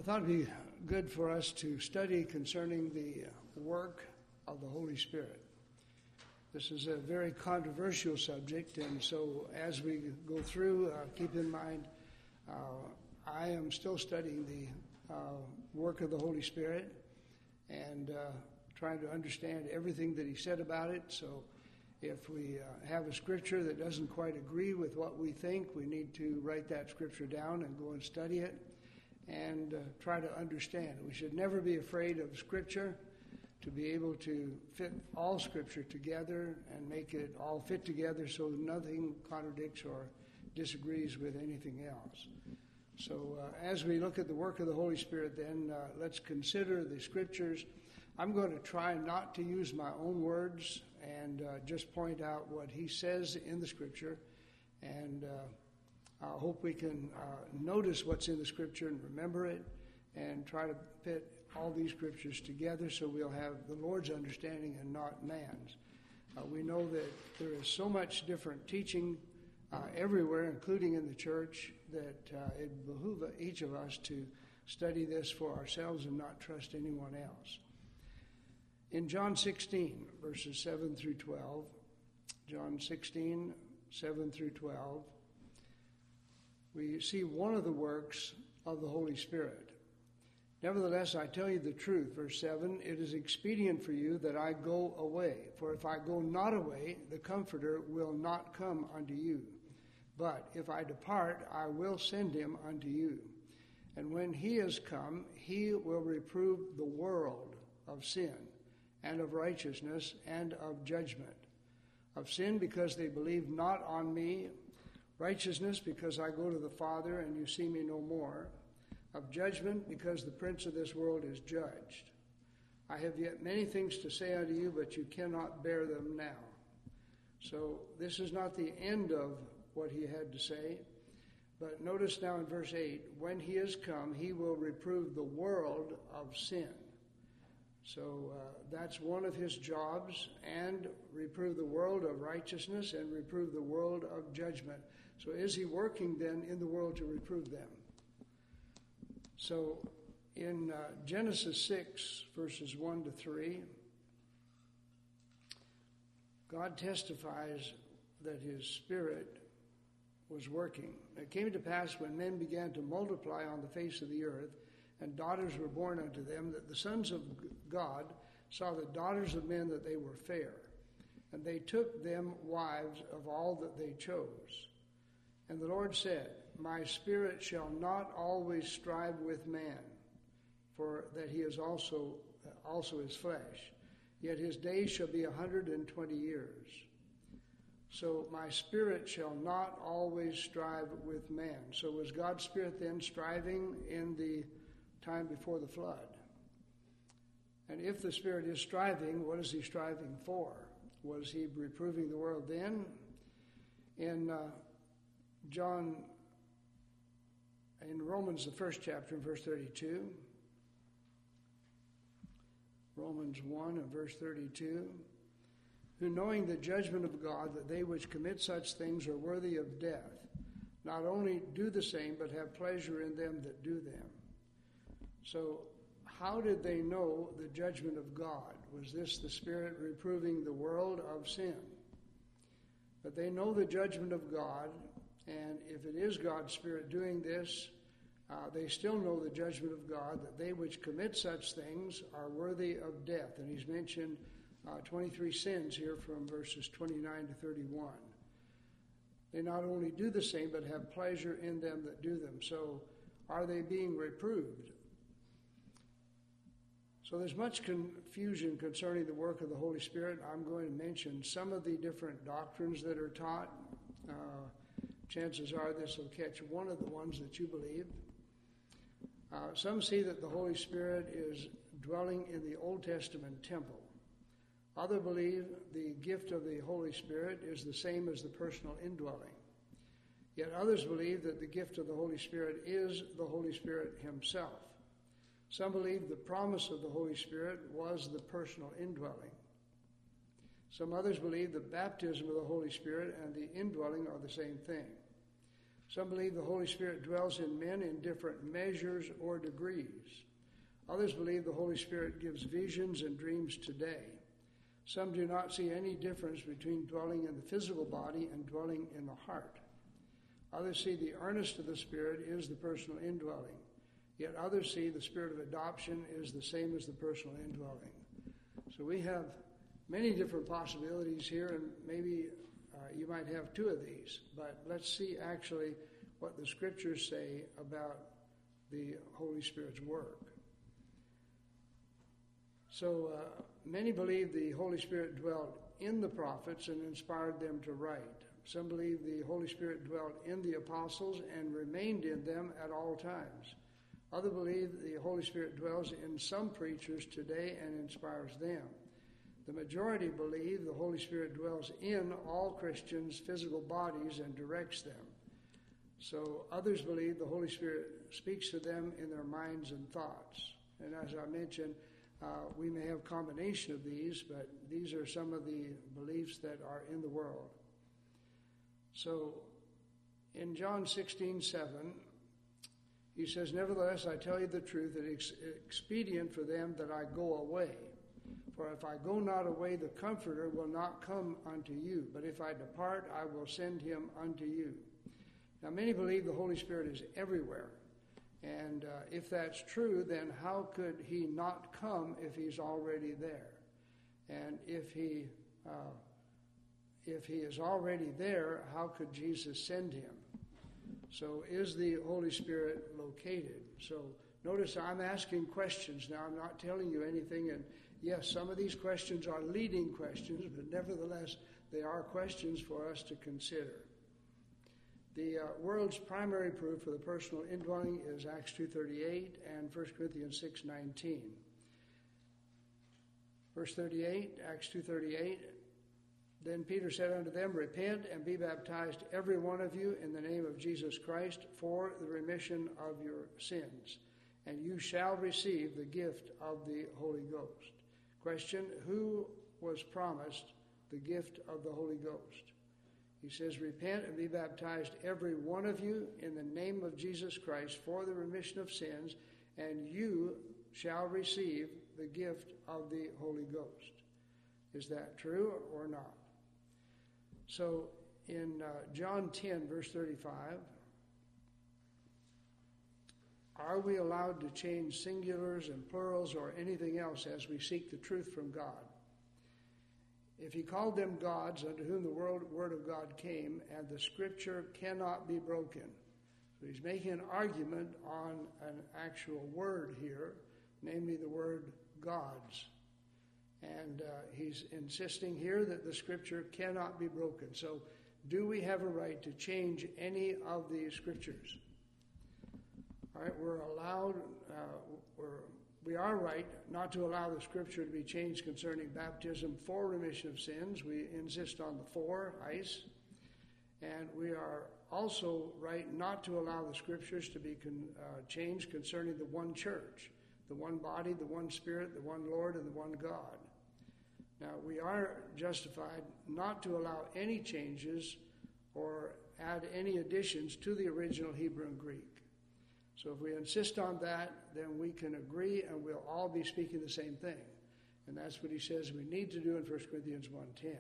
thought it'd be good for us to study concerning the work of the Holy Spirit. This is a very controversial subject, and so as we go through, keep in mind, I am still studying the work of the Holy Spirit and trying to understand everything that He said about it. So if we have a scripture that doesn't quite agree with what we think, we need to write that scripture down and go and study it and try to understand it. We should never be afraid of scripture, to be able to fit all scripture together and make it all fit together so nothing contradicts or disagrees with anything else. So as we look at the work of the Holy Spirit, then let's consider the scriptures. I'm going to try not to use my own words and just point out what He says in the scripture, and I hope we can notice what's in the scripture and remember it and try to fit all these scriptures together so we'll have the Lord's understanding and not man's. We know that there is so much different teaching everywhere, including in the church, that it behooves each of us to study this for ourselves and not trust anyone else. In John 16, verses 7 through 12, John 16, 7 through 12, we see one of the works of the Holy Spirit. Nevertheless, I tell you the truth, verse 7, it is expedient for you that I go away. For if I go not away, the Comforter will not come unto you. But if I depart, I will send him unto you. And when he is come, he will reprove the world of sin, and of righteousness, and of judgment. Of sin, because they believe not on me. Righteousness, because I go to the Father, and you see me no more. Of judgment, because the prince of this world is judged. I have yet many things to say unto you, but you cannot bear them now. So this is not the end of what he had to say. But notice now in verse 8, when he is come, he will reprove the world of sin. So that's one of his jobs, and reprove the world of righteousness and reprove the world of judgment. So is he working then in the world to reprove them? So in Genesis 6, verses 1 to 3, God testifies that his Spirit was working. It came to pass when men began to multiply on the face of the earth, and daughters were born unto them, that the sons of God saw the daughters of men that they were fair. And they took them wives of all that they chose. And the Lord said, my spirit shall not always strive with man, for that he is also his flesh. Yet his days shall be 120 years. So my spirit shall not always strive with man. So was God's Spirit then striving in the time before the flood? And if the Spirit is striving, what is he striving for? Was he reproving the world then? In Romans, the first chapter, in verse 32, Romans 1 and verse 32, who knowing the judgment of God, that they which commit such things are worthy of death, not only do the same, but have pleasure in them that do them. So how did they know the judgment of God? Was this the Spirit reproving the world of sin? But they know the judgment of God, and if it is God's Spirit doing this, they still know the judgment of God, that they which commit such things are worthy of death. And he's mentioned 23 sins here from verses 29 to 31. They not only do the same, but have pleasure in them that do them. So are they being reproved? So there's much confusion concerning the work of the Holy Spirit. I'm going to mention some of the different doctrines that are taught. Chances are this will catch one of the ones that you believe. Some see that the Holy Spirit is dwelling in the Old Testament temple. Others believe the gift of the Holy Spirit is the same as the personal indwelling. Yet others believe that the gift of the Holy Spirit is the Holy Spirit himself. Some believe the promise of the Holy Spirit was the personal indwelling. Some others believe the baptism of the Holy Spirit and the indwelling are the same thing. Some believe the Holy Spirit dwells in men in different measures or degrees. Others believe the Holy Spirit gives visions and dreams today. Some do not see any difference between dwelling in the physical body and dwelling in the heart. Others see the earnest of the Spirit is the personal indwelling. Yet others see the Spirit of adoption is the same as the personal indwelling. So we have many different possibilities here, and maybe you might have two of these. But let's see actually what the Scriptures say about the Holy Spirit's work. So many believe the Holy Spirit dwelt in the prophets and inspired them to write. Some believe the Holy Spirit dwelt in the apostles and remained in them at all times. Others believe the Holy Spirit dwells in some preachers today and inspires them. The majority believe the Holy Spirit dwells in all Christians' physical bodies and directs them. So others believe the Holy Spirit speaks to them in their minds and thoughts. And as I mentioned, we may have a combination of these, but these are some of the beliefs that are in the world. So in John 16:7, he says, "Nevertheless, I tell you the truth, it is expedient for them that I go away. For if I go not away, the Comforter will not come unto you. But if I depart, I will send him unto you." Now, many believe the Holy Spirit is everywhere. And if that's true, then how could he not come if he's already there? And if he is already there, how could Jesus send him? So is the Holy Spirit located? So notice I'm asking questions now. I'm not telling you anything. And yes, some of these questions are leading questions, but nevertheless, they are questions for us to consider. The world's primary proof for the personal indwelling is Acts 2:38 and 1 Corinthians 6:19. Verse 38, Acts 2:38, "Then Peter said unto them, Repent and be baptized every one of you in the name of Jesus Christ for the remission of your sins, and you shall receive the gift of the Holy Ghost." Question, who was promised the gift of the Holy Ghost? He says, "Repent and be baptized every one of you in the name of Jesus Christ for the remission of sins, and you shall receive the gift of the Holy Ghost." Is that true or not? So in John 10, verse 35, are we allowed to change singulars and plurals or anything else as we seek the truth from God? "If he called them gods unto whom the word of God came, and the Scripture cannot be broken." So he's making an argument on an actual word here, namely the word gods. And he's insisting here that the Scripture cannot be broken. So do we have a right to change any of the Scriptures? All right, we are right not to allow the Scripture to be changed concerning baptism for remission of sins. We insist on the four, ice. And we are also right not to allow the Scriptures to be changed concerning the one church, the one body, the one Spirit, the one Lord, and the one God. Now, we are justified not to allow any changes or add any additions to the original Hebrew and Greek. So if we insist on that, then we can agree and we'll all be speaking the same thing. And that's what he says we need to do in 1 Corinthians 1:10.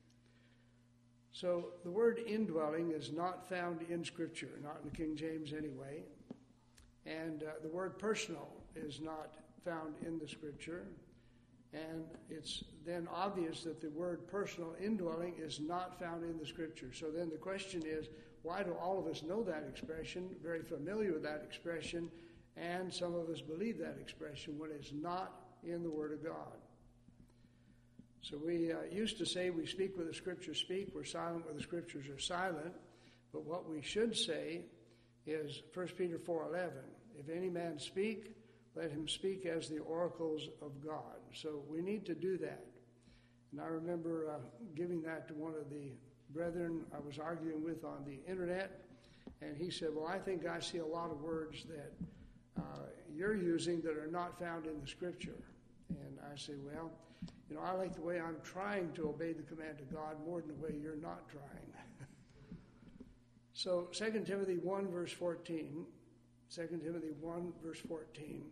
So the word indwelling is not found in Scripture, not in the King James anyway. And the word personal is not found in the Scripture. And it's then obvious that the word personal indwelling is not found in the Scripture. So then the question is, why do all of us know that expression, very familiar with that expression, and some of us believe that expression when it's not in the Word of God? So we used to say we speak where the Scriptures speak, we're silent where the Scriptures are silent. But what we should say is 1 Peter 4:11, "If any man speak, let him speak as the oracles of God." So we need to do that. And I remember giving that to one of the brethren I was arguing with on the internet, and he said, "Well, I think I see a lot of words that you're using that are not found in the Scripture." And I say, "Well, I like the way I'm trying to obey the command of God more than the way you're not trying." So 2 Timothy 1, verse 14, 2 Timothy 1, verse 14,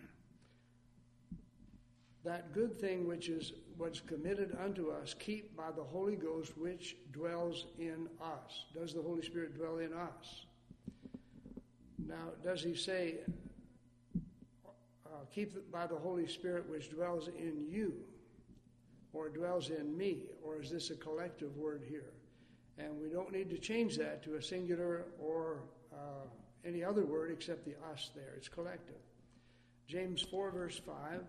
that good thing which was committed unto us, keep by the Holy Ghost which dwells in us. Does the Holy Spirit dwell in us? Now, does he say, keep by the Holy Spirit which dwells in you, or dwells in me, or is this a collective word here? And we don't need to change that to a singular or any other word except the us there. It's collective. James 4, verse 5.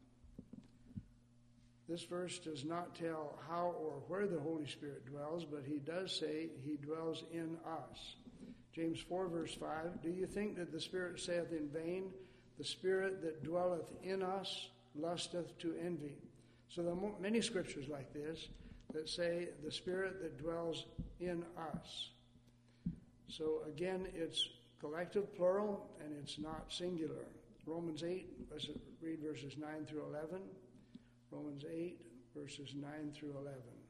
This verse does not tell how or where the Holy Spirit dwells, but he does say he dwells in us. James 4, verse 5. Do you think that the Spirit saith in vain, the Spirit that dwelleth in us lusteth to envy? So there are many scriptures like this that say the Spirit that dwells in us. So again, it's collective, plural, and it's not singular. Romans 8, let's read verses 9 through 11. Romans 8, verses 9 through 11.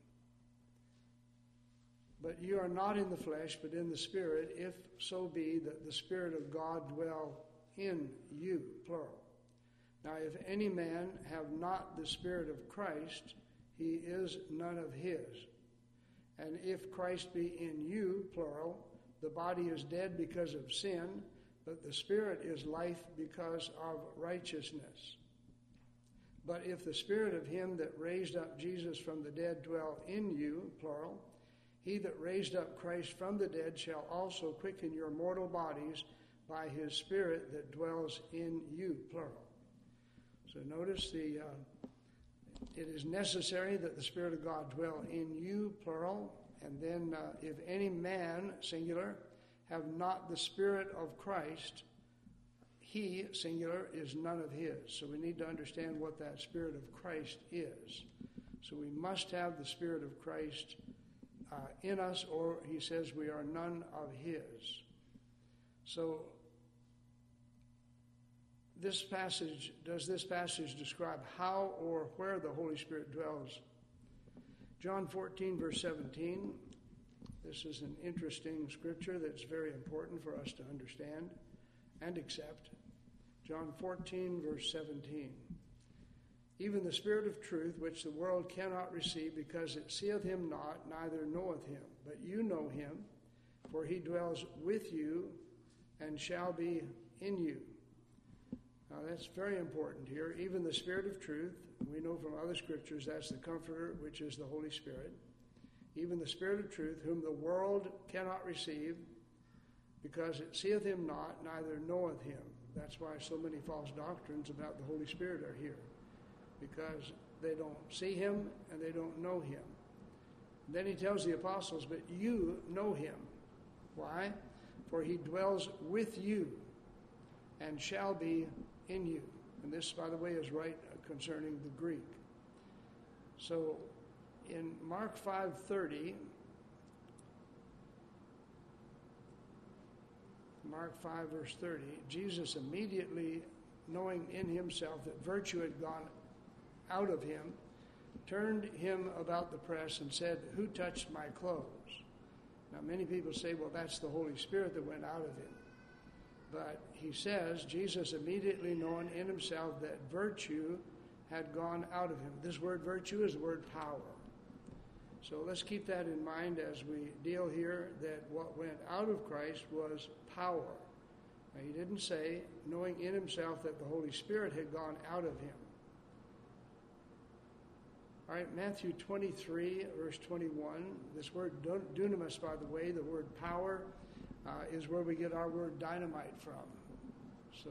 But you are not in the flesh, but in the Spirit, if so be that the Spirit of God dwell in you, plural. Now, if any man have not the Spirit of Christ, he is none of his. And if Christ be in you, plural, the body is dead because of sin, but the Spirit is life because of righteousness. But if the Spirit of him that raised up Jesus from the dead dwell in you, plural, he that raised up Christ from the dead shall also quicken your mortal bodies by his Spirit that dwells in you, plural. So notice it is necessary that the Spirit of God dwell in you, plural, and then if any man, singular, have not the Spirit of Christ, he, singular, is none of his. So we need to understand what that Spirit of Christ is. So we must have the Spirit of Christ in us, or he says we are none of his. So does this passage describe how or where the Holy Spirit dwells? John 14, verse 17. This is an interesting scripture that's very important for us to understand and accept. John 14, verse 17. Even the Spirit of truth, which the world cannot receive, because it seeth him not, neither knoweth him. But you know him, for he dwells with you and shall be in you. Now that's very important here. Even the Spirit of truth, we know from other scriptures that's the Comforter, which is the Holy Spirit. Even the Spirit of truth, whom the world cannot receive, because it seeth him not, neither knoweth him. That's why so many false doctrines about the Holy Spirit are here, because they don't see him and they don't know him. And then he tells the apostles, but you know him. Why? For he dwells with you and shall be in you. And this, by the way, is right concerning the Greek. So in Mark 5:30, Mark 5, verse 30, Jesus immediately, knowing in himself that virtue had gone out of him, turned him about the press and said, who touched my clothes? Now, many people say, well, that's the Holy Spirit that went out of him. But he says, Jesus immediately knowing in himself that virtue had gone out of him. This word virtue is the word power. So let's keep that in mind as we deal here, that what went out of Christ was power. Now, he didn't say, knowing in himself that the Holy Spirit had gone out of him. All right, Matthew 23, verse 21. This word dunamis, by the way, the word power, is where we get our word dynamite from. So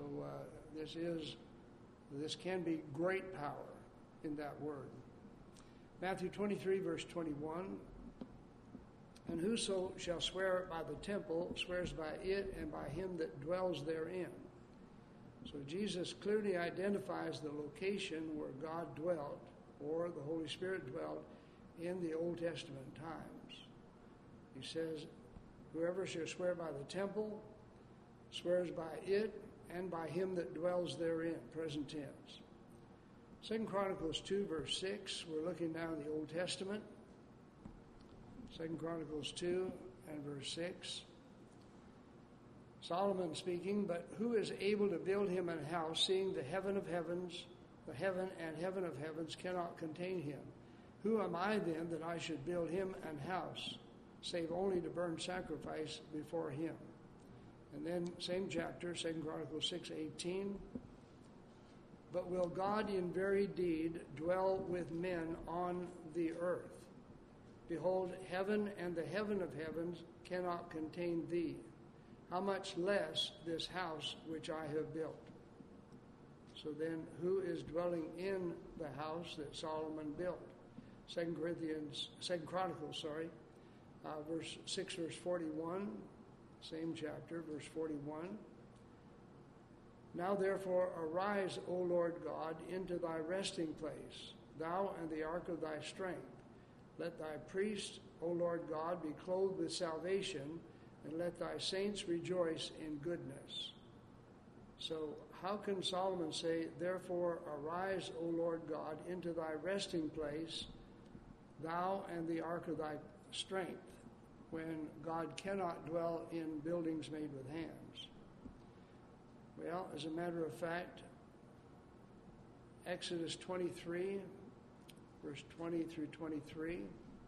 this can be great power in that word. Matthew 23, verse 21. And whoso shall swear by the temple swears by it and by him that dwells therein. So Jesus clearly identifies the location where God dwelt, or the Holy Spirit dwelt, in the Old Testament times. He says, whoever shall swear by the temple swears by it and by him that dwells therein, present tense. 2 Chronicles 2, verse 6, we're looking now in the Old Testament. 2 Chronicles 2 and verse 6. Solomon speaking, but who is able to build him an house, seeing the heaven and heaven of heavens cannot contain him? Who am I then that I should build him an house, save only to burn sacrifice before him? And then same chapter, 2 Chronicles 6:18. But will God in very deed dwell with men on the earth? Behold, heaven and the heaven of heavens cannot contain thee. How much less this house which I have built? So then, who is dwelling in the house that Solomon built? 2 Chronicles, verse 6, verse 41, same chapter, verse 41. Now therefore arise, O Lord God, into thy resting place, thou and the ark of thy strength. Let thy priests, O Lord God, be clothed with salvation, and let thy saints rejoice in goodness. So how can Solomon say, therefore arise, O Lord God, into thy resting place, thou and the ark of thy strength, when God cannot dwell in buildings made with hands? Well, as a matter of fact, Exodus 23, verse 20 through 23,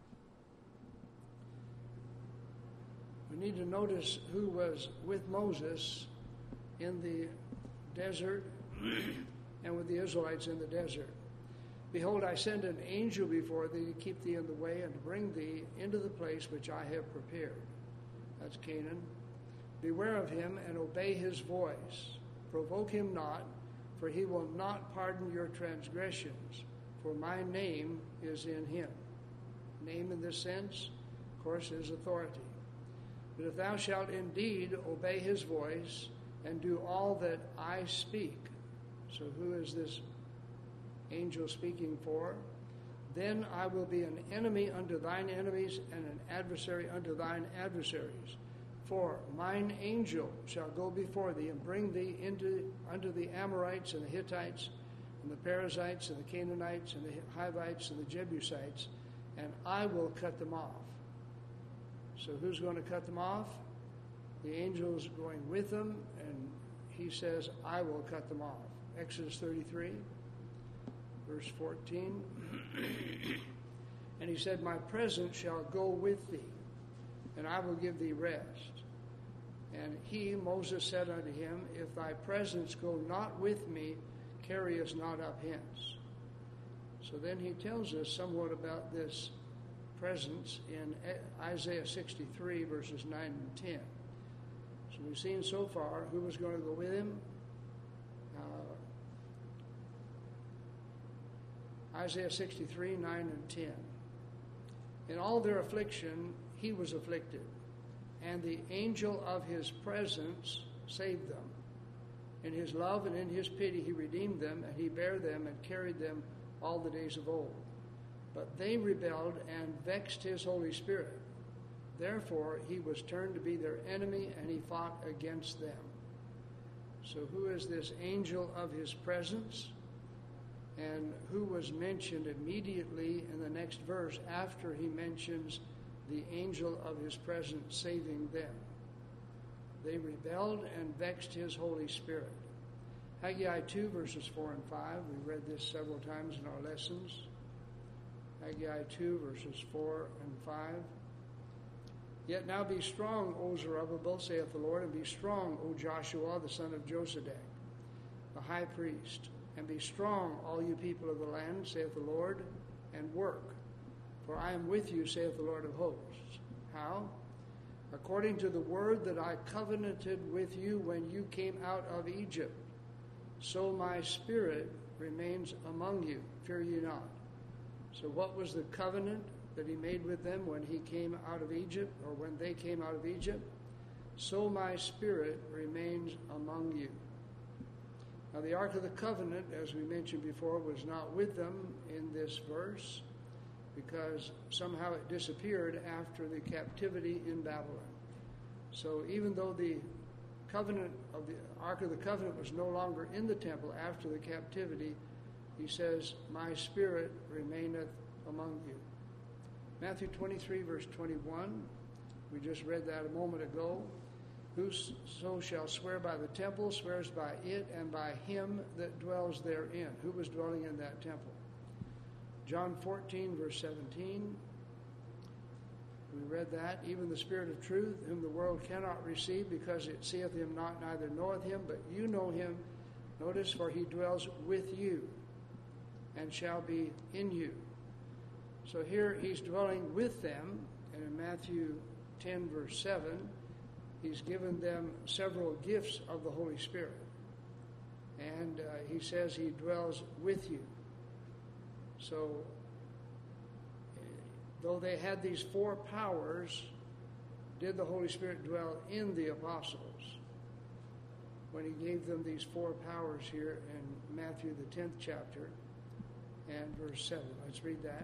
we need to notice who was with Moses in the desert and with the Israelites in the desert. Behold, I send an angel before thee to keep thee in the way and to bring thee into the place which I have prepared. That's Canaan. Beware of him and obey his voice. Provoke him not, for he will not pardon your transgressions, for my name is in him. Name in this sense, of course, is authority. But if thou shalt indeed obey his voice and do all that I speak, so who is this angel speaking for? Then I will be an enemy unto thine enemies and an adversary unto thine adversaries. For mine angel shall go before thee and bring thee unto the Amorites and the Hittites and the Perizzites and the Canaanites and the Hivites and the Jebusites, and I will cut them off. So who's going to cut them off? The angel is going with them, and he says, I will cut them off. Exodus 33, verse 14. And he said, my presence shall go with thee, and I will give thee rest. And he, Moses, said unto him, if thy presence go not with me, carry us not up hence. So then he tells us somewhat about this presence in Isaiah 63, verses 9 and 10. So we've seen so far who was going to go with him. Isaiah 63, 9 and 10. In all their affliction, he was afflicted, and the angel of his presence saved them. In his love and in his pity he redeemed them, and he bare them and carried them all the days of old. But they rebelled and vexed his Holy Spirit. Therefore he was turned to be their enemy, and he fought against them. So who is this angel of his presence? And who was mentioned immediately in the next verse after he mentions the angel of his presence saving them? They rebelled and vexed his Holy Spirit. Haggai 2, verses 4 and 5. We read this several times in our lessons. Haggai 2, verses 4 and 5. Yet now be strong, O Zerubbabel, saith the Lord, and be strong, O Joshua, the son of Josedek, the high priest. And be strong, all you people of the land, saith the Lord, and work. For I am with you, saith the Lord of hosts. How? According to the word that I covenanted with you when you came out of Egypt. So my spirit remains among you. Fear ye not. So what was the covenant that he made with them when he came out of Egypt, or when they came out of Egypt? So my spirit remains among you. Now the Ark of the Covenant, as we mentioned before, was not with them in this verse because somehow it disappeared after the captivity in Babylon. So even though the covenant of the Ark of the Covenant was no longer in the temple after the captivity, he says, my spirit remaineth among you. Matthew 23, verse 21, we just read that a moment ago. Whoso shall swear by the temple swears by it and by him that dwells therein. Who was dwelling in that temple? John 14, verse 17. We read that. Even the Spirit of truth, whom the world cannot receive, because it seeth him not, neither knoweth him, but you know him. Notice, for he dwells with you and shall be in you. So here he's dwelling with them, and in Matthew 10, verse 7, he's given them several gifts of the Holy Spirit. And he says he dwells with you. So, though they had these four powers, did the Holy Spirit dwell in the apostles when he gave them these four powers here in Matthew, the 10th chapter and verse 7. Let's read that.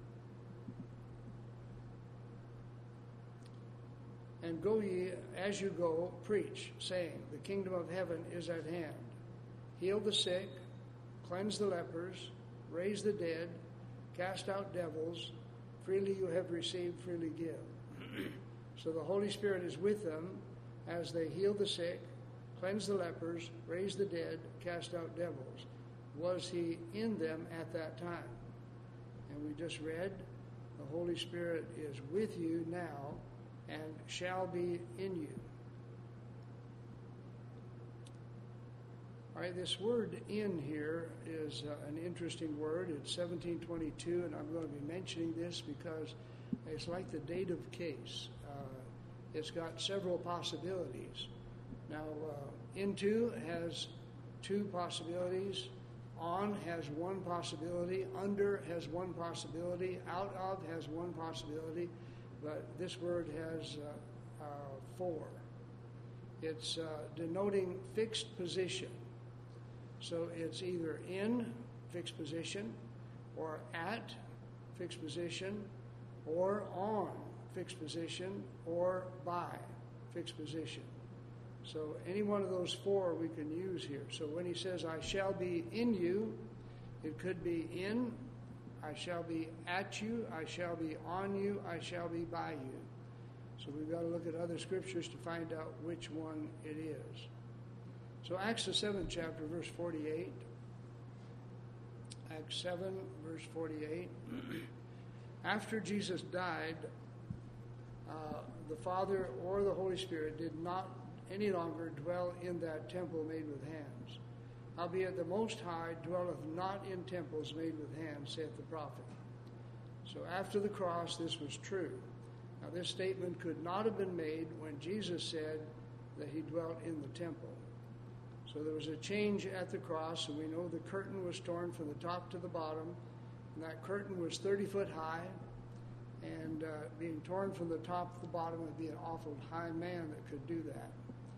And go ye, as you go, preach, saying, the kingdom of heaven is at hand. Heal the sick, cleanse the lepers, raise the dead, cast out devils. Freely you have received, freely give. So the Holy Spirit is with them as they heal the sick, cleanse the lepers, raise the dead, cast out devils. Was he in them at that time? And we just read, the Holy Spirit is with you now and shall be in you. All right, this word "in" here is an interesting word. It's 1722, and I'm going to be mentioning this because it's like the dative case. It's got several possibilities. Now, "into" has two possibilities. "On" has one possibility. "Under" has one possibility. "Out of" has one possibility. But this word has four. It's denoting fixed position. So it's either in, fixed position, or at, fixed position, or on, fixed position, or by, fixed position. So any one of those four we can use here. So when he says, I shall be in you, it could be in, I shall be at you, I shall be on you, I shall be by you. So we've got to look at other scriptures to find out which one it is. So Acts the 7th chapter, verse 48. Acts 7, verse 48. After Jesus died, the Father or the Holy Spirit did not any longer dwell in that temple made with hands. Howbeit the Most High dwelleth not in temples made with hands, saith the prophet. So after the cross, this was true. Now this statement could not have been made when Jesus said that he dwelt in the temple. So there was a change at the cross, and we know the curtain was torn from the top to the bottom, and that curtain was 30 foot high, and being torn from the top to the bottom would be an awful high man that could do that.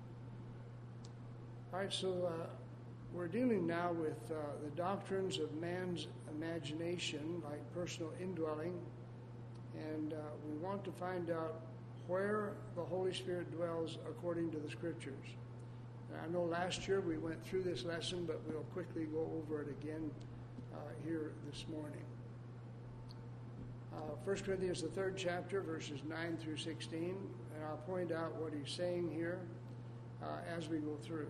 All right, so we're dealing now with the doctrines of man's imagination, like personal indwelling, and we want to find out where the Holy Spirit dwells according to the Scriptures. And I know last year we went through this lesson, but we'll quickly go over it again here this morning. 1 Corinthians, the 3rd chapter, verses 9 through 16, and I'll point out what he's saying here as we go through.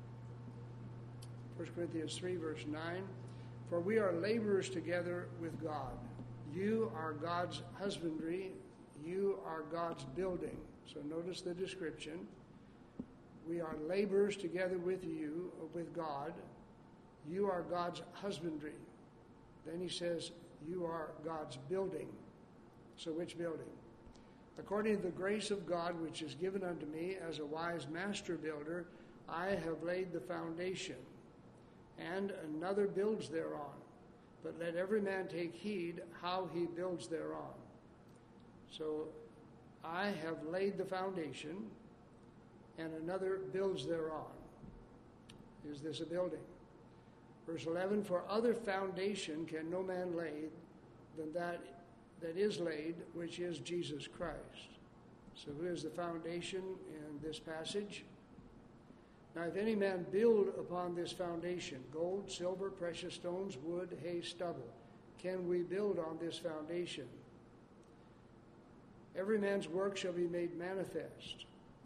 1 Corinthians 3, verse 9, for we are laborers together with God. You are God's husbandry, you are God's building. So notice the description. We are laborers together with you, with God. You are God's husbandry. Then he says, you are God's building. So which building? According to the grace of God which is given unto me as a wise master builder, I have laid the foundation, and another builds thereon. But let every man take heed how he builds thereon. So I have laid the foundation, and another builds thereon. Is this a building? Verse 11, for other foundation can no man lay than that is laid, which is Jesus Christ. So who is the foundation in this passage? Now if any man build upon this foundation, gold, silver, precious stones, wood, hay, stubble, can we build on this foundation? Every man's work shall be made manifest,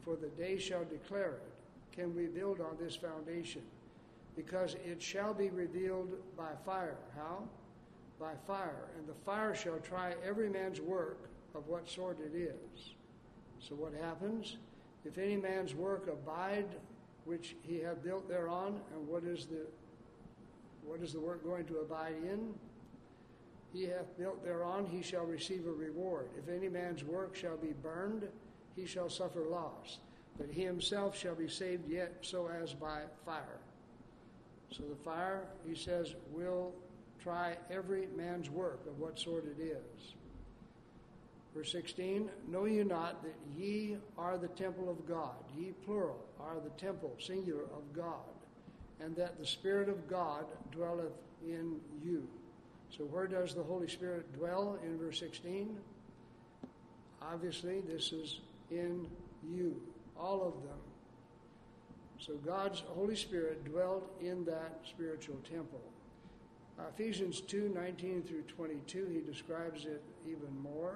for the day shall declare it. Can we build on this foundation? Because it shall be revealed by fire. How? By fire. And the fire shall try every man's work of what sort it is. So what happens? If any man's work abide, which he hath built thereon, and what is the work going to abide in? He hath built thereon, he shall receive a reward. If any man's work shall be burned, he shall suffer loss. But he himself shall be saved, yet so as by fire. So the fire, he says, will try every man's work of what sort it is. Verse 16, know ye not that ye are the temple of God? Ye, plural, are the temple, singular, of God, and that the Spirit of God dwelleth in you. So where does the Holy Spirit dwell in verse 16? Obviously, this is in you, all of them. So God's Holy Spirit dwelt in that spiritual temple. Ephesians 2:19 through 22, he describes it even more.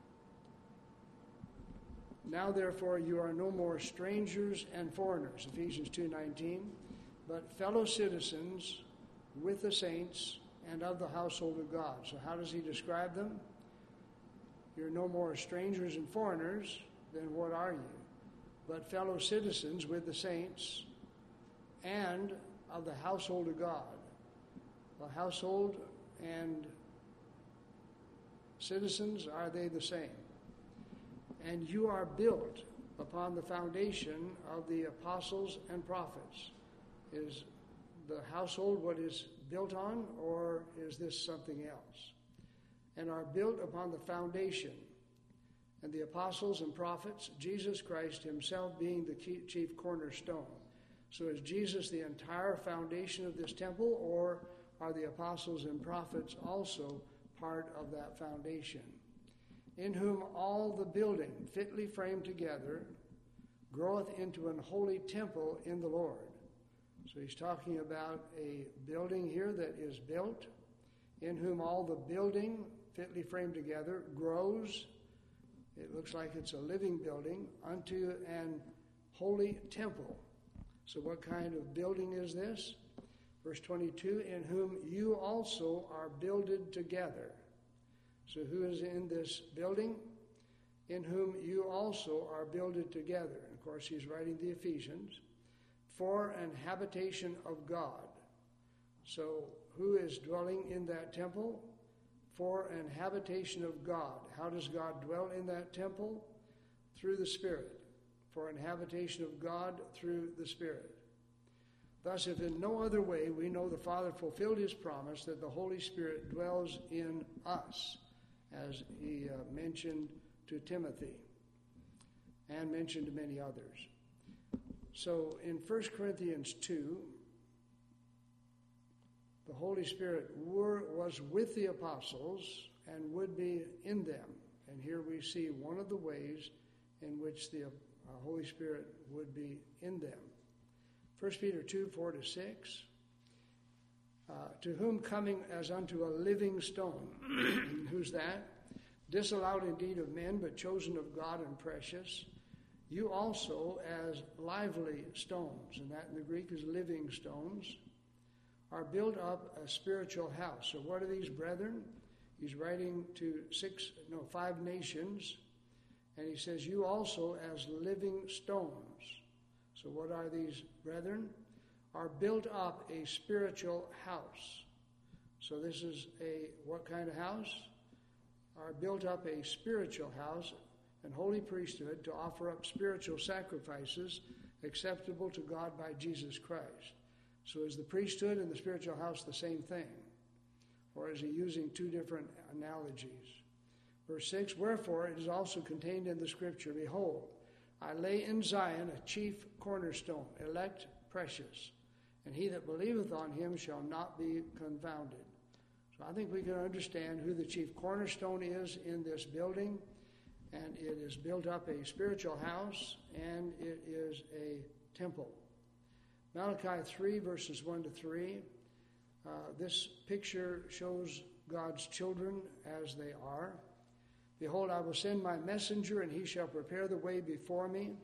Now, therefore, you are no more strangers and foreigners, Ephesians 2:19, but fellow citizens with the saints and of the household of God. So how does he describe them? You're no more strangers and foreigners, then what are you? But fellow citizens with the saints and of the household of God. The household and citizens, are they the same? And you are built upon the foundation of the apostles and prophets. Is the household what is built on, or is this something else? And are built upon the foundation, and the apostles and prophets, Jesus Christ himself being the chief cornerstone. So is Jesus the entire foundation of this temple, or are the apostles and prophets also part of that foundation? In whom all the building, fitly framed together, groweth into an holy temple in the Lord. So he's talking about a building here that is built, in whom all the building, fitly framed together, grows. It looks like it's a living building, unto an holy temple. So what kind of building is this? Verse 22, in whom you also are builded together. So who is in this building? In whom you also are builded together. And of course, he's writing the Ephesians. For an habitation of God. So who is dwelling in that temple? For an habitation of God. How does God dwell in that temple? Through the Spirit. For an habitation of God through the Spirit. Thus, if in no other way we know the Father fulfilled his promise that the Holy Spirit dwells in us, as he mentioned to Timothy and mentioned to many others. So in 1 Corinthians 2, the Holy Spirit was with the apostles and would be in them. And here we see one of the ways in which the Holy Spirit would be in them. 1 Peter 2, 4-6. To whom coming as unto a living stone. Who's that? Disallowed indeed of men, but chosen of God and precious. You also, as lively stones, and that in the Greek is living stones, are built up a spiritual house. So what are these brethren? He's writing to 5 nations, and he says, you also as living stones. So what are these brethren? Are built up a spiritual house. So this is what kind of house? Are built up a spiritual house and holy priesthood to offer up spiritual sacrifices acceptable to God by Jesus Christ. So is the priesthood and the spiritual house the same thing? Or is he using two different analogies? Verse 6, wherefore it is also contained in the scripture, behold, I lay in Zion a chief cornerstone, elect, precious, and he that believeth on him shall not be confounded. So I think we can understand who the chief cornerstone is in this building, and it is built up a spiritual house, and it is a temple. Malachi 3, verses 1-3. This picture shows God's children as they are. Behold, I will send my messenger, and he shall prepare the way before me.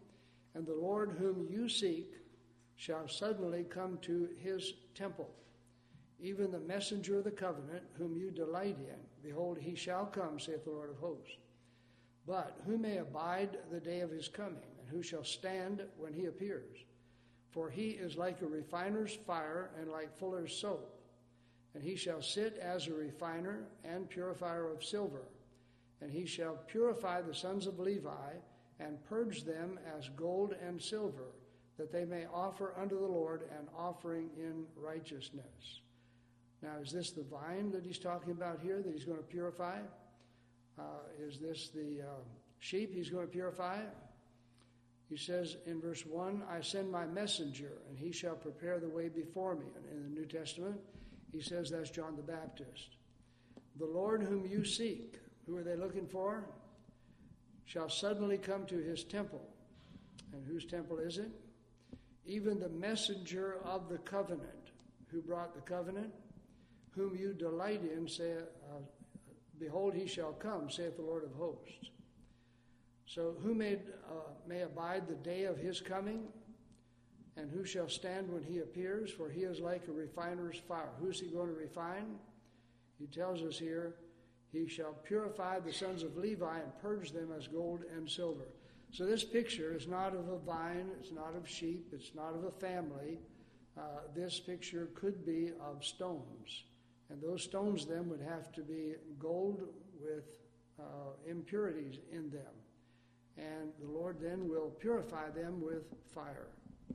And the Lord whom you seek shall suddenly come to his temple, even the messenger of the covenant whom you delight in. Behold, he shall come, saith the Lord of hosts. But who may abide the day of his coming, and who shall stand when he appears? For he is like a refiner's fire and like fuller's soap. And he shall sit as a refiner and purifier of silver. And he shall purify the sons of Levi and purge them as gold and silver, that they may offer unto the Lord an offering in righteousness. Now, is this the vine that he's talking about here that he's going to purify? Is this the sheep he's going to purify? He says in verse 1, I send my messenger, and he shall prepare the way before me. And in the New Testament, he says that's John the Baptist. The Lord whom you seek, who are they looking for? Shall suddenly come to his temple. And whose temple is it? Even the messenger of the covenant. Who brought the covenant? Whom you delight in, behold, he shall come, saith the Lord of hosts. So who may abide the day of his coming? And who shall stand when he appears? For he is like a refiner's fire. Who's he going to refine? He tells us here, he shall purify the sons of Levi and purge them as gold and silver. So this picture is not of a vine, it's not of sheep, it's not of a family. This picture could be of stones. And those stones then would have to be gold with impurities in them. And the Lord then will purify them with fire.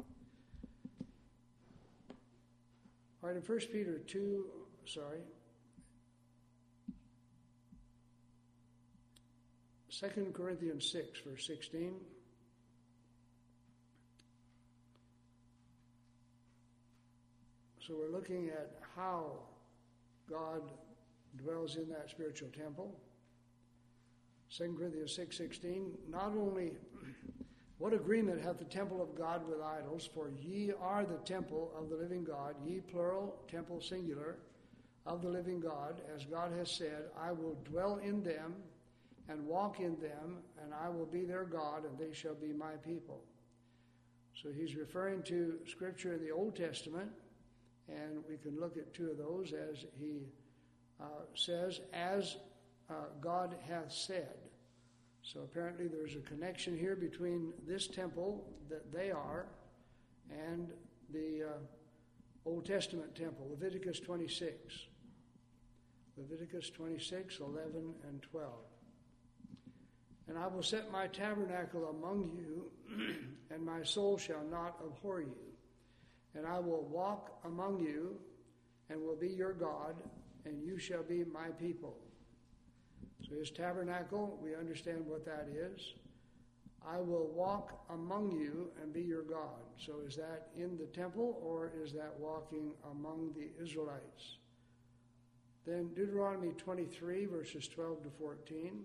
All right, in 1 Peter 2, 2 Corinthians 6, verse 16. So we're looking at how God dwells in that spiritual temple. 2 Corinthians 6:16. Not only, what agreement hath the temple of God with idols? For ye are the temple of the living God, ye plural, temple singular, of the living God, as God has said, I will dwell in them and walk in them, and I will be their God, and they shall be my people. So he's referring to Scripture in the Old Testament, and we can look at two of those as he says, as God hath said. So apparently there's a connection here between this temple that they are and the Old Testament temple, Leviticus 26. Leviticus 26, 11, and 12. And I will set my tabernacle among you, and my soul shall not abhor you. And I will walk among you, and will be your God, and you shall be my people. So his tabernacle, we understand what that is. I will walk among you and be your God. So is that in the temple, or is that walking among the Israelites? Then Deuteronomy 23, verses 12 to 14.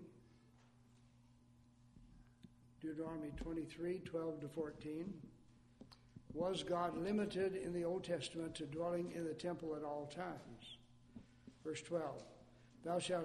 Deuteronomy 23, 12 to 14. Was God limited in the Old Testament to dwelling in the temple at all times? Verse 12. Thou shalt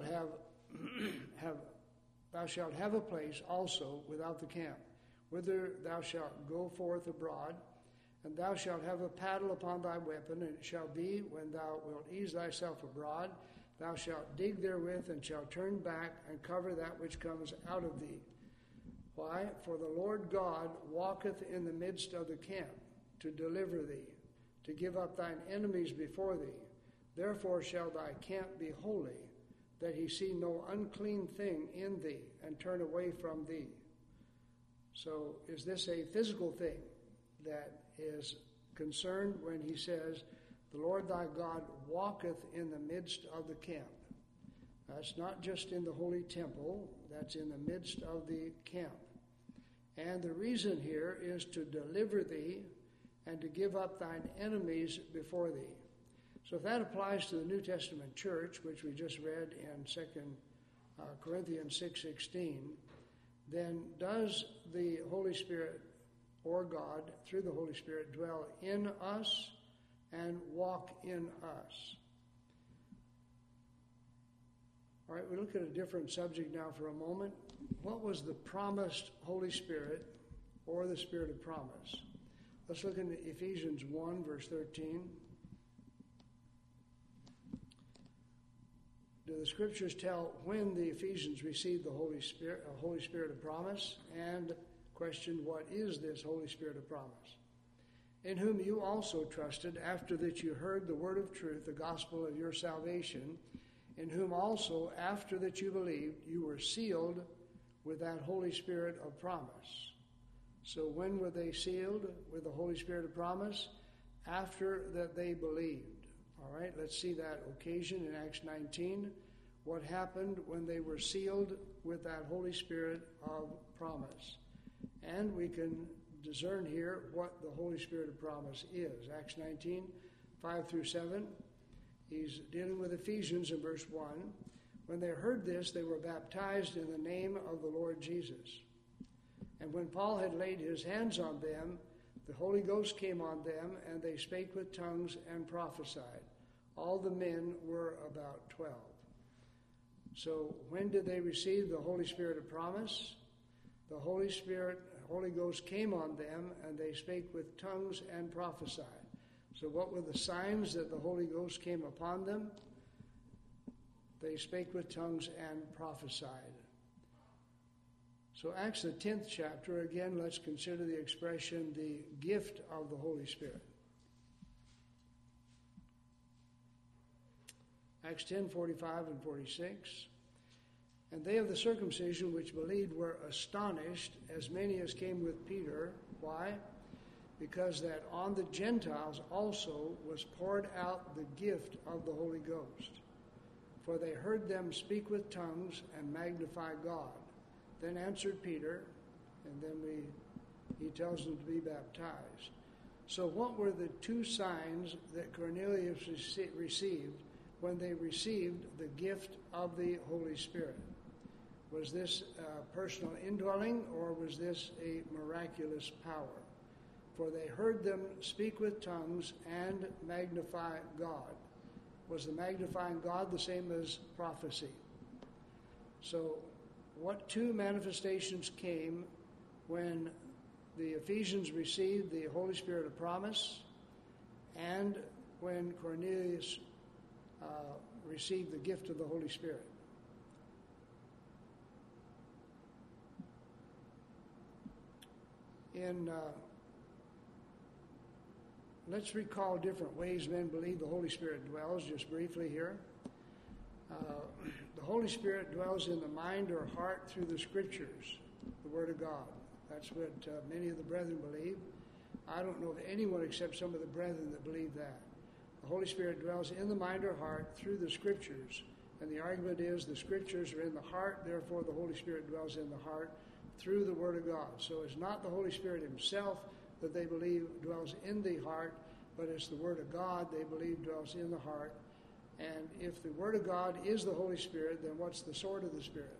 have a place also without the camp, whither thou shalt go forth abroad, and thou shalt have a paddle upon thy weapon, and it shall be, when thou wilt ease thyself abroad, thou shalt dig therewith, and shalt turn back, and cover that which comes out of thee. Why? For the Lord God walketh in the midst of the camp, to deliver thee, to give up thine enemies before thee. Therefore shall thy camp be holy, that he see no unclean thing in thee, and turn away from thee. So is this a physical thing that is concerned when he says, the Lord thy God walketh in the midst of the camp? That's not just in the holy temple, that's in the midst of the camp. And the reason here is to deliver thee and to give up thine enemies before thee. So if that applies to the New Testament church, which we just read in 2 Corinthians 6:16, then does the Holy Spirit, or God, through the Holy Spirit, dwell in us and walk in us? All right, we look at a different subject now for a moment. What was the promised Holy Spirit or the Spirit of promise. Let's look in Ephesians 1, verse 13. Do the Scriptures tell when the Ephesians received the Holy Spirit of promise? And question, what is this Holy Spirit of promise? In whom you also trusted, after that you heard the word of truth, the gospel of your salvation, in whom also, after that you believed, you were sealed with that Holy Spirit of promise. So when were they sealed with the Holy Spirit of promise? After that they believed. All right, let's see that occasion in Acts 19. What happened when they were sealed with that Holy Spirit of promise? And we can discern here what the Holy Spirit of promise is. Acts 19, 5 through 7. He's dealing with Ephesians in verse 1. When they heard this, they were baptized in the name of the Lord Jesus. And when Paul had laid his hands on them, the Holy Ghost came on them, and they spake with tongues and prophesied. All the men were about 12. So when did they receive the Holy Spirit of promise? The Holy Ghost came on them, and they spake with tongues and prophesied. So what were the signs that the Holy Ghost came upon them? They spake with tongues and prophesied. So Acts the 10th chapter, again, let's consider the expression, the gift of the Holy Spirit. Acts 10, 45 and 46. And they of the circumcision which believed were astonished, as many as came with Peter. Why? Because that on the Gentiles also was poured out the gift of the Holy Ghost. For they heard them speak with tongues and magnify God. Then answered Peter, and then he tells them to be baptized. So what were the two signs that Cornelius received when they received the gift of the Holy Spirit? Was this a personal indwelling, or was this a miraculous power? For they heard them speak with tongues and magnify God. Was the magnifying God the same as prophecy? So what two manifestations came when the Ephesians received the Holy Spirit of promise and when Cornelius received the gift of the Holy Spirit? Let's recall different ways men believe the Holy Spirit dwells, just briefly here. The Holy Spirit dwells in the mind or heart through the Scriptures, the Word of God. That's what many of the brethren believe. I don't know of anyone except some of the brethren that believe that. The Holy Spirit dwells in the mind or heart through the Scriptures. And the argument is the Scriptures are in the heart, therefore the Holy Spirit dwells in the heart through the Word of God. So it's not the Holy Spirit Himself that they believe dwells in the heart, but it's the Word of God they believe dwells in the heart. And if the Word of God is the Holy Spirit, then what's the sword of the Spirit?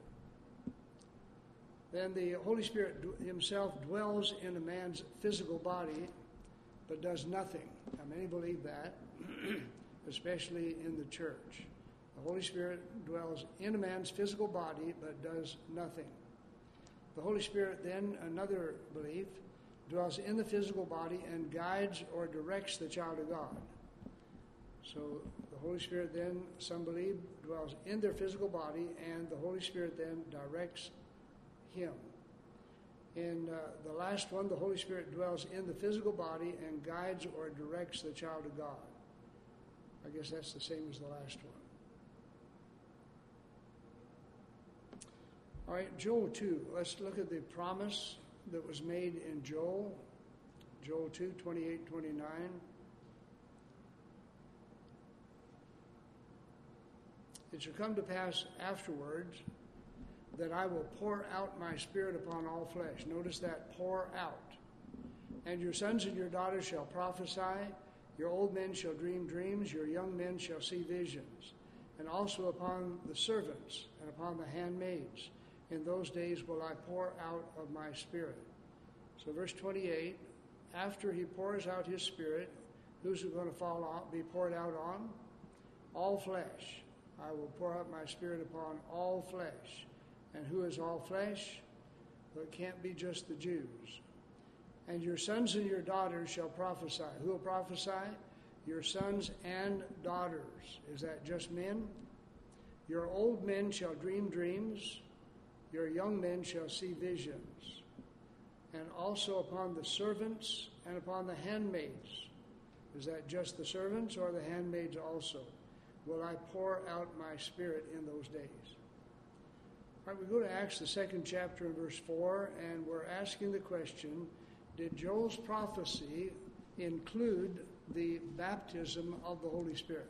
Then the Holy Spirit Himself dwells in a man's physical body, but does nothing. Now, many believe that, especially in the church. The Holy Spirit dwells in a man's physical body, but does nothing. The Holy Spirit, then, another belief, dwells in the physical body and guides or directs the child of God. So the Holy Spirit then, some believe, dwells in their physical body, and the Holy Spirit then directs him. In the last one, the Holy Spirit dwells in the physical body and guides or directs the child of God. I guess that's the same as the last one. All right, Joel 2. Let's look at the promise that was made in Joel. Joel 2, 28, 29. It shall come to pass afterwards that I will pour out my Spirit upon all flesh. Notice that, pour out. And your sons and your daughters shall prophesy, your old men shall dream dreams, your young men shall see visions. And also upon the servants and upon the handmaids. In those days will I pour out of my Spirit. So verse 28, after he pours out his Spirit, who's it going to be poured out on? All flesh. I will pour out my Spirit upon all flesh. And who is all flesh? Well, it can't be just the Jews. And your sons and your daughters shall prophesy. Who will prophesy? Your sons and daughters. Is that just men? Your old men shall dream dreams. Your young men shall see visions. And also upon the servants and upon the handmaids. Is that just the servants or the handmaids also? Will I pour out my spirit in those days? All right, we go to Acts, the 2nd chapter and verse 4, and we're asking the question, did Joel's prophecy include the baptism of the Holy Spirit?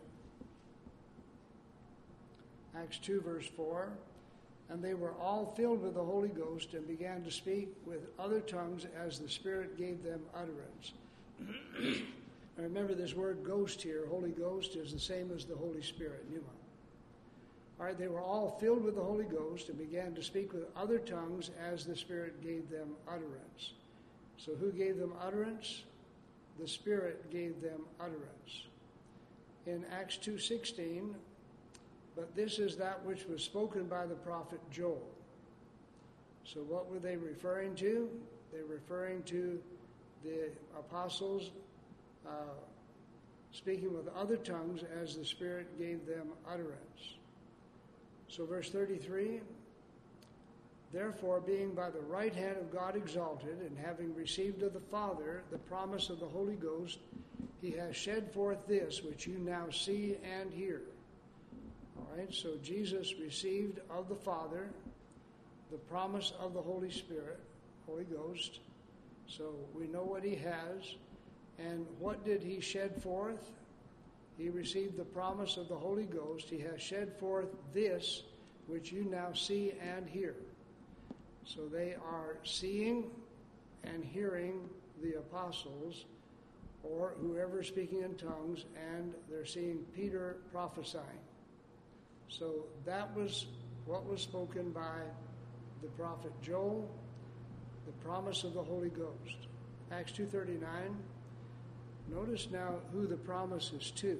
Acts 2, verse 4, and they were all filled with the Holy Ghost and began to speak with other tongues as the Spirit gave them utterance. Now remember this word ghost here, Holy Ghost, is the same as the Holy Spirit, pneuma. All right, they were all filled with the Holy Ghost and began to speak with other tongues as the Spirit gave them utterance. So who gave them utterance? The Spirit gave them utterance. In Acts 2:16, but this is that which was spoken by the prophet Joel. So what were they referring to? They were referring to the apostles speaking with other tongues as the Spirit gave them utterance. So verse 33, therefore, being by the right hand of God exalted, and having received of the Father the promise of the Holy Ghost, he has shed forth this which you now see and hear. All right, so Jesus received of the Father the promise of the Holy Spirit, Holy Ghost. So we know what he has. And what did he shed forth? He received the promise of the Holy Ghost. He has shed forth this which you now see and hear. So they are seeing and hearing the apostles or whoever is speaking in tongues, and they're seeing Peter prophesying. So that was what was spoken by the prophet Joel, the promise of the Holy Ghost. Acts 2:39. Notice now who the promise is to.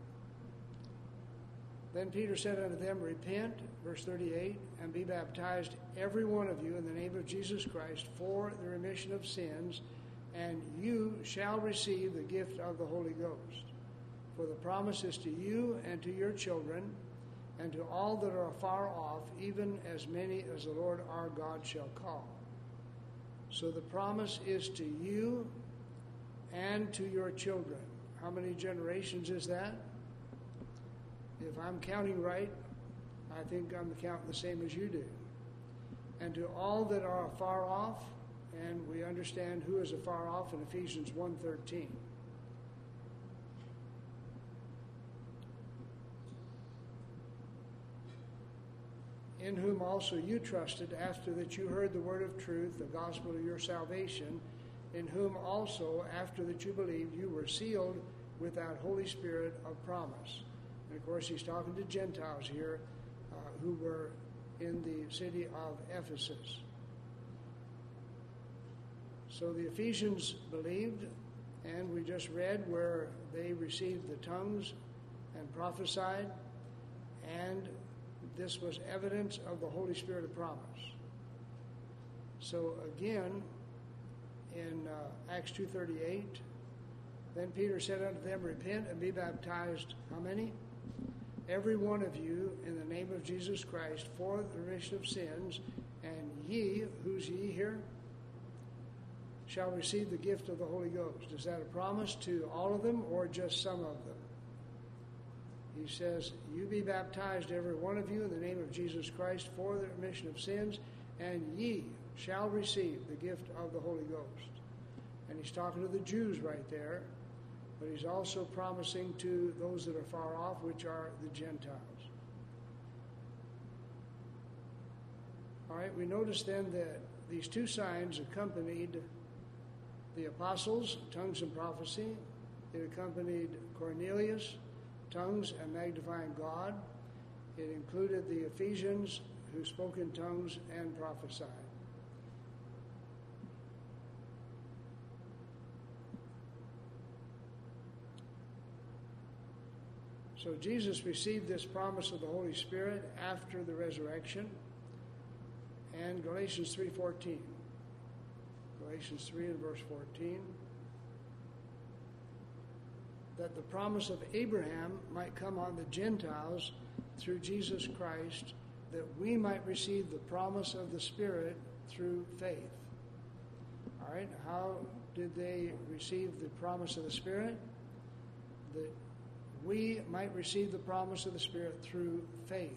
Then Peter said unto them, repent, verse 38, and be baptized, every one of you, in the name of Jesus Christ, for the remission of sins, and you shall receive the gift of the Holy Ghost. For the promise is to you and to your children, and to all that are afar off, even as many as the Lord our God shall call. So the promise is to you and to your children. How many generations is that? If I'm counting right, I think I'm counting the same as you do. And to all that are afar off, and we understand who is afar off in Ephesians 1:13. In whom also you trusted, after that you heard the word of truth, the gospel of your salvation, in whom also, after that you believed, you were sealed with that Holy Spirit of promise. And of course, he's talking to Gentiles here who were in the city of Ephesus. So the Ephesians believed, and we just read where they received the tongues and prophesied, and this was evidence of the Holy Spirit of promise. So again, in Acts 2:38, then Peter said unto them, repent and be baptized. How many? Every one of you, in the name of Jesus Christ, for the remission of sins, and ye, who's ye here, shall receive the gift of the Holy Ghost. Is that a promise to all of them or just some of them? He says, you be baptized, every one of you, in the name of Jesus Christ, for the remission of sins, and ye shall receive the gift of the Holy Ghost. And he's talking to the Jews right there, but he's also promising to those that are far off, which are the Gentiles. All right, we notice then that these two signs accompanied the apostles, tongues and prophecy. It accompanied Cornelius, tongues and magnifying God. It included the Ephesians, who spoke in tongues and prophesied. So Jesus received this promise of the Holy Spirit after the resurrection. And Galatians 3:14. Galatians 3 and verse 14, that the promise of Abraham might come on the Gentiles through Jesus Christ, that we might receive the promise of the Spirit through faith. All right, how did they receive the promise of the Spirit? That we might receive the promise of the Spirit through faith.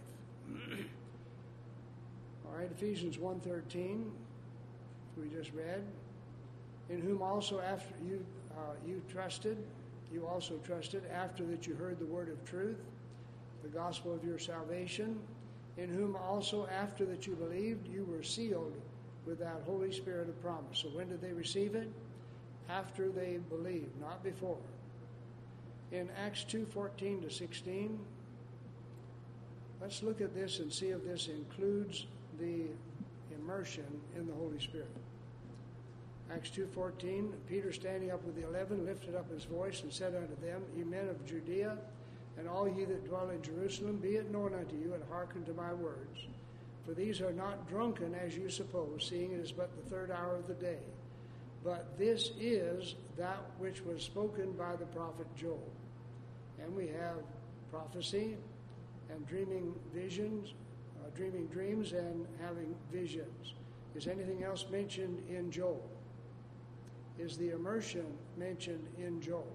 All right, Ephesians 1:13, we just read, in whom also after you trusted, you also trusted after that you heard the word of truth, the gospel of your salvation, in whom also after that you believed, you were sealed with that Holy Spirit of promise. So when did they receive it? After they believed, not before. In Acts 2:14 to 16, let's look at this and see if this includes the immersion in the Holy Spirit. Acts 2:14, Peter standing up with the 11 lifted up his voice and said unto them, Ye men of Judea, and all ye that dwell in Jerusalem, be it known unto you, and hearken to my words. For these are not drunken, as you suppose, seeing it is but the third hour of the day. But this is that which was spoken by the prophet Joel. And we have prophecy and dreaming visions, dreaming dreams and having visions. Is anything else mentioned in Joel? Is the immersion mentioned in Joel?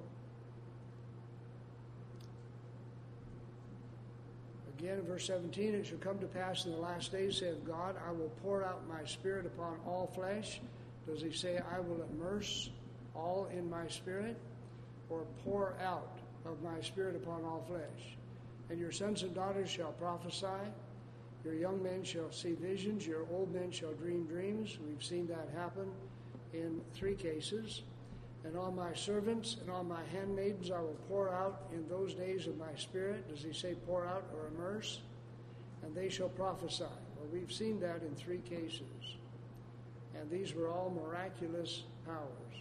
Again, in verse 17, it shall come to pass in the last days, saith God, I will pour out my Spirit upon all flesh. Does he say, I will immerse all in my Spirit? Or pour out of my Spirit upon all flesh? And your sons and daughters shall prophesy. Your young men shall see visions. Your old men shall dream dreams. We've seen that happen in 3 cases. And on my servants and on my handmaidens I will pour out in those days of my Spirit. Does he say pour out or immerse? And they shall prophesy. Well, we've seen that in 3 cases. And these were all miraculous powers.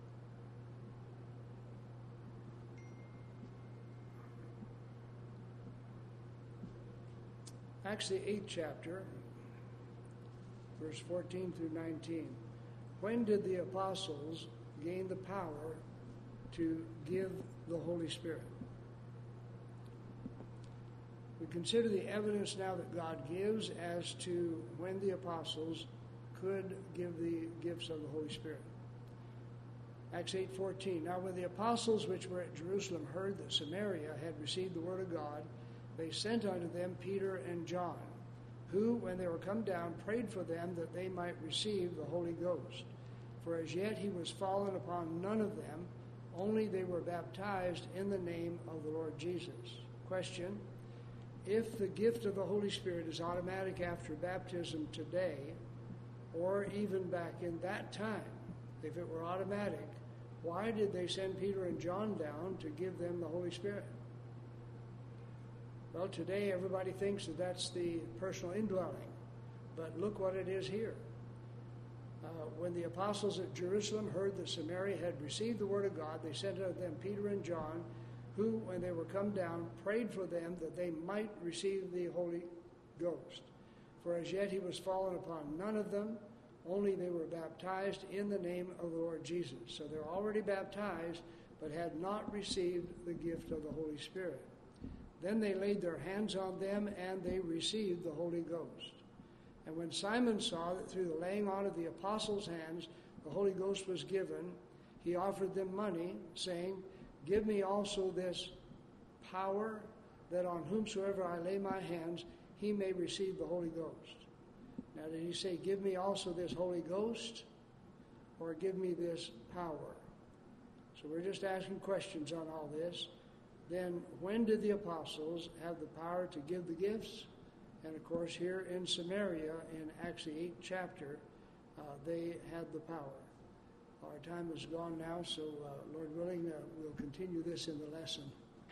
Acts the 8th chapter, verse 14 through 19. When did the apostles gain the power to give the Holy Spirit? We consider the evidence now that God gives as to when the apostles could give the gifts of the Holy Spirit. Acts 8:14. Now when the apostles which were at Jerusalem heard that Samaria had received the word of God, they sent unto them Peter and John, who, when they were come down, prayed for them that they might receive the Holy Ghost. For as yet he was fallen upon none of them, only they were baptized in the name of the Lord Jesus. Question: if the gift of the Holy Spirit is automatic after baptism today, or even back in that time, if it were automatic, why did they send Peter and John down to give them the Holy Spirit? Well, today everybody thinks that that's the personal indwelling, but look what it is here. When the apostles at Jerusalem heard that Samaria had received the word of God, they sent unto them Peter and John, who, when they were come down, prayed for them that they might receive the Holy Ghost. For as yet he was fallen upon none of them, only they were baptized in the name of the Lord Jesus. So they're already baptized, but had not received the gift of the Holy Spirit. Then they laid their hands on them, and they received the Holy Ghost. And when Simon saw that through the laying on of the apostles' hands the Holy Ghost was given, he offered them money, saying, Give me also this power, that on whomsoever I lay my hands, he may receive the Holy Ghost. Now, did he say, give me also this Holy Ghost, or give me this power? So we're just asking questions on all this. Then, when did the apostles have the power to give the gifts? And of course, here in Samaria, in Acts the 8th chapter, they had the power. Our time is gone now, so Lord willing, we'll continue this in the lesson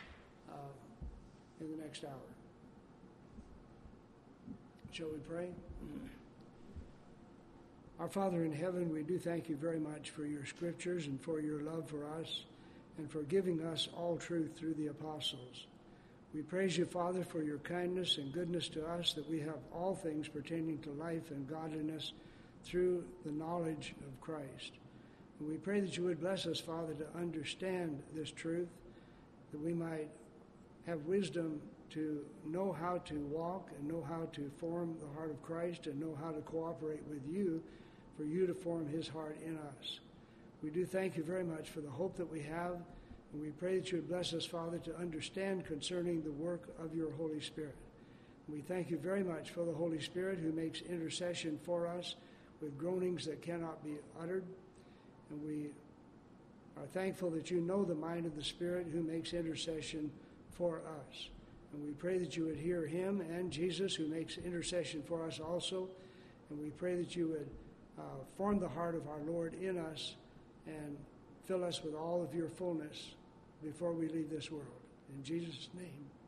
in the next hour. Shall we pray? Our Father in heaven, we do thank you very much for your scriptures and for your love for us and for giving us all truth through the apostles. We praise you, Father, for your kindness and goodness to us, that we have all things pertaining to life and godliness through the knowledge of Christ. And we pray that you would bless us, Father, to understand this truth, that we might have wisdom to know how to walk and know how to form the heart of Christ and know how to cooperate with you for you to form his heart in us. We do thank you very much for the hope that we have, and we pray that you would bless us, Father, to understand concerning the work of your Holy Spirit. We thank you very much for the Holy Spirit who makes intercession for us with groanings that cannot be uttered. And we are thankful that you know the mind of the Spirit who makes intercession for us. And we pray that you would hear him and Jesus who makes intercession for us also. And we pray that you would form the heart of our Lord in us and fill us with all of your fullness before we leave this world. In Jesus' name.